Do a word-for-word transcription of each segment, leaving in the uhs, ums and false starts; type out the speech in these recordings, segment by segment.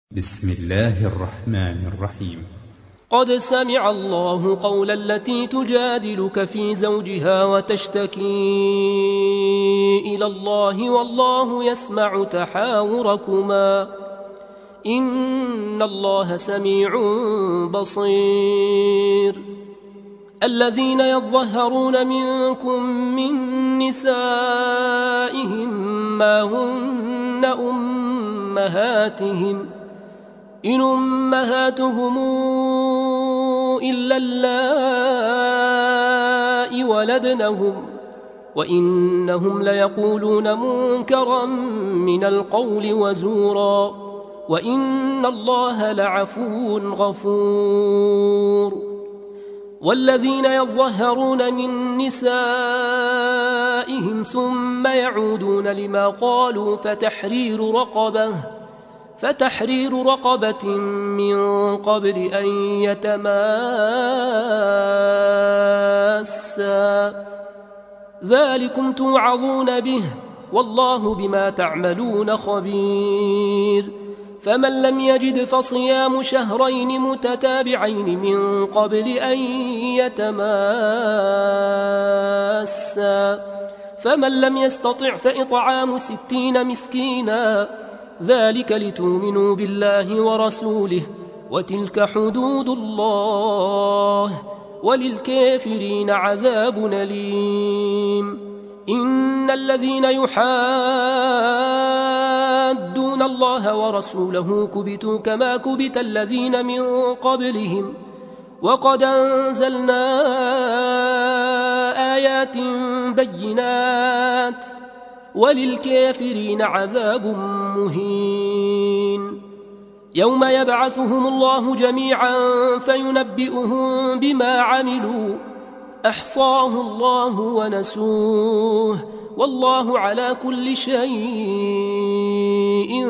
بسم الله الرحمن الرحيم. قد سمع الله قول التي تجادلك في زوجها وتشتكي إلى الله والله يسمع تحاوركما إن الله سميع بصير. الذين يظهرون منكم من نسائهم ما هن أمهاتهم إن أمهاتهم إلا اللائي ولدنهم وإنهم ليقولون منكرا من القول وزورا وإن الله لعفو غفور. والذين يظهرون من نسائهم ثم يعودون لما قالوا فتحرير رقبة فتحرير رقبة من قبل أن يتماسا ذلكم توعظون به والله بما تعملون خبير. فمن لم يجد فصيام شهرين متتابعين من قبل أن يتماسا فمن لم يستطع فإطعام ستين مسكينا ذلك لتؤمنوا بالله ورسوله وتلك حدود الله وللكافرين عذاب أليم. إن الذين يحادون الله ورسوله كبتوا كما كبت الذين من قبلهم وقد أنزلنا آيات بينات وللكافرين عذاب مهين. يوم يبعثهم الله جميعا فينبئهم بما عملوا أحصاه الله ونسوه والله على كل شيء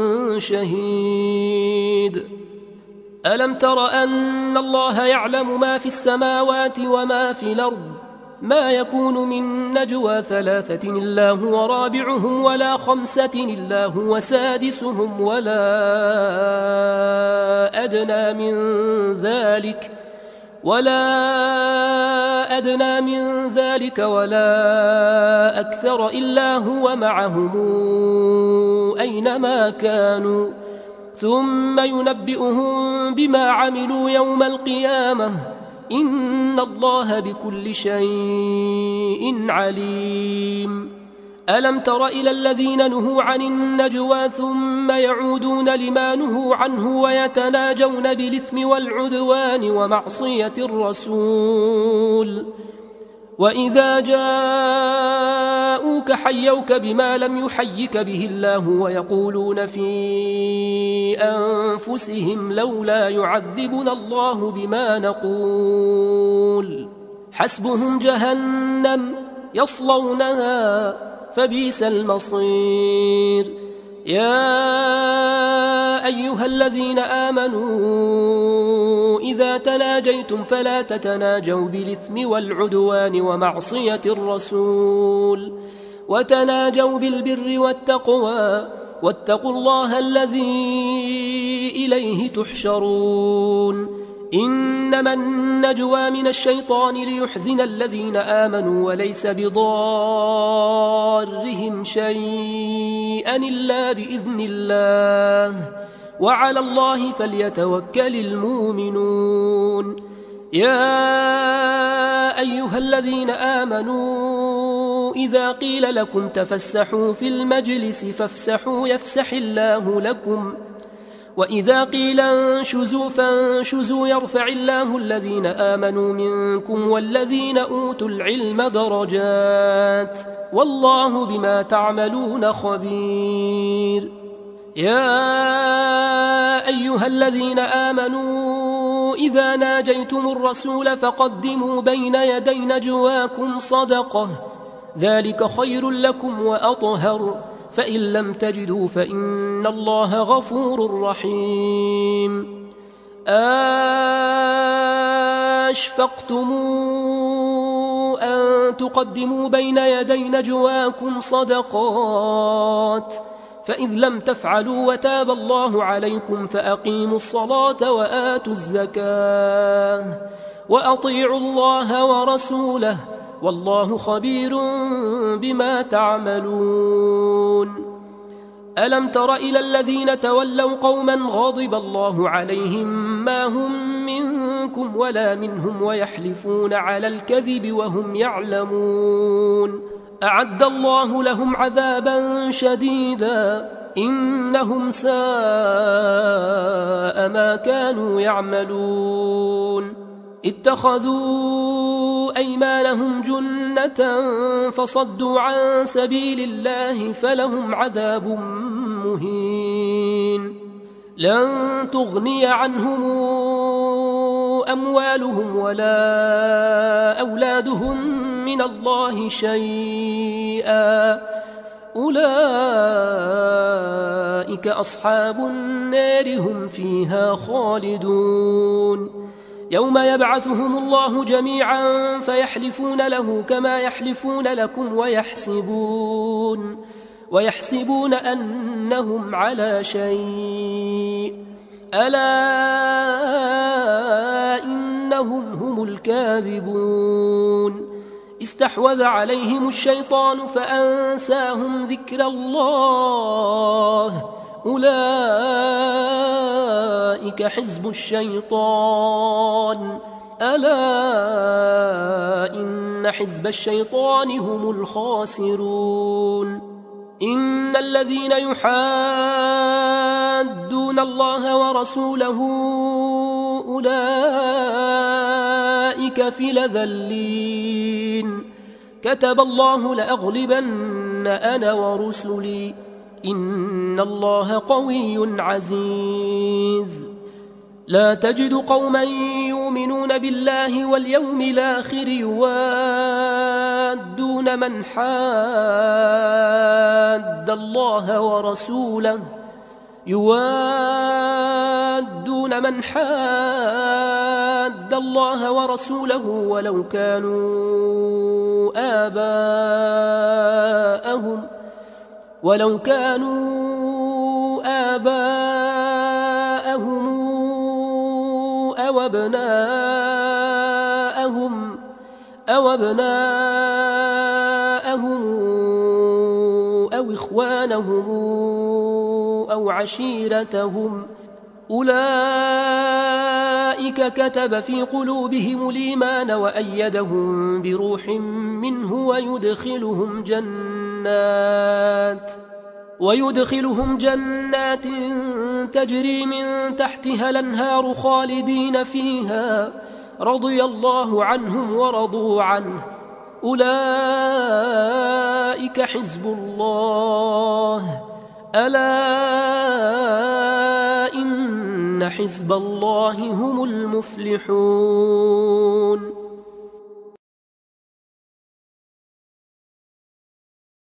شهيد. ألم تر أن الله يعلم ما في السماوات وما في الأرض ما يكون من نجوى ثلاثة إلا هو رابعهم ولا خمسة إلا هو سادسهم ولا أدنى من ذلك ولا أدنى من ذلك ولا أكثر إلا هو معهم أينما كانوا ثم ينبئهم بما عملوا يوم القيامة إن الله بكل شيء عليم. ألم تر إلى الذين نهوا عن النجوى ثم يعودون لما نهوا عنه ويتناجون بالإثم والعدوان ومعصية الرسول وإذا جاءوك حيوك بما لم يحيك به الله ويقولون في أنفسهم لولا يعذبنا الله بما نقول حسبهم جهنم يصلونها فبئس المصير. يا أيها الذين آمنوا إذا تناجيتم فلا تتناجوا بالإثم والعدوان ومعصية الرسول وتناجوا بالبر والتقوى واتقوا الله الذي إليه تحشرون. إنما النجوى من الشيطان ليحزن الذين آمنوا وليس بضارهم شيئا إلا بإذن الله وعلى الله فليتوكل المؤمنون. يا أيها الذين آمنوا إذا قيل لكم تفسحوا في المجلس فافسحوا يفسح الله لكم وإذا قيل انشزوا فانشزوا يرفع الله الذين آمنوا منكم والذين أوتوا العلم درجات والله بما تعملون خبير. يا أيها الذين آمنوا إذا ناجيتم الرسول فقدموا بين يدي نجواكم صدقة ذلك خير لكم وأطهر فإن لم تجدوا فإن الله غفور رحيم. أشفقتم أن تقدموا بين يدي نجواكم صدقات فإذ لم تفعلوا وتاب الله عليكم فأقيموا الصلاة وآتوا الزكاة وأطيعوا الله ورسوله والله خبير بما تعملون. ألم تر إلى الذين تولوا قوما غضب الله عليهم ما هم منكم ولا منهم ويحلفون على الكذب وهم يعلمون أعد الله لهم عذابا شديدا إنهم ساء ما كانوا يعملون. اتخذوا أيمانهم جنة فصدوا عن سبيل الله فلهم عذاب مهين. لن تغني عنهم أموالهم ولا أولادهم من الله شيئا أولئك أصحاب النار هم فيها خالدون. يوم يبعثهم الله جميعا فيحلفون له كما يحلفون لكم ويحسبون ويحسبون أنهم على شيء ألا إنهم هم الكاذبون. استحوذ عليهم الشيطان فأنساهم ذكر الله أولئك حزب الشيطان ألا إن حزب الشيطان هم الخاسرون. إن الذين يحادون الله ورسوله أولئك في الأذلين. كتب الله لأغلبن أنا ورسلي إن الله قوي عزيز. لا تجد قوما يؤمنون بالله واليوم الآخر يوادون من حاد الله ورسوله يوادون من حاد الله ورسوله ولو كانوا آباءهم ولو كانوا آباءهم أو أبناءهم أو أبناءهم أو إخوانهم أو عشيرتهم أولئك كتب في قلوبهم الإيمان وأيدهم بروح منه ويدخلهم جنات ويدخلهم جنات تجري من تحتها الأنهار خالدين فيها رضي الله عنهم ورضوا عنه أولئك حزب الله ألا إن حزب الله هم المفلحون.